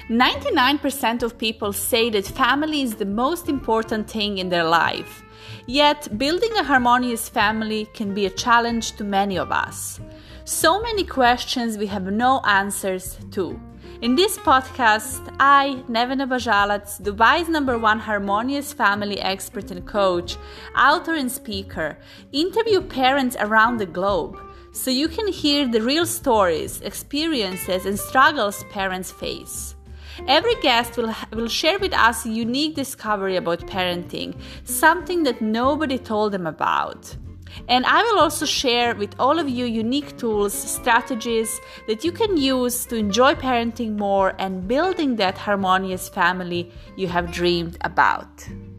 99% of people say that family is the most important thing in their life. Yet, building a harmonious family can be a challenge to many of us. So many questions we have no answers to. In this podcast, I, Nevena Bajalac, Dubai's #1 harmonious family expert and coach, author and speaker, interview parents around the globe so you can hear the real stories, experiences, and struggles parents face. Every guest will share with us a unique discovery about parenting, something that nobody told them about. And I will also share with all of you unique tools, strategies that you can use to enjoy parenting more and building that harmonious family you have dreamed about.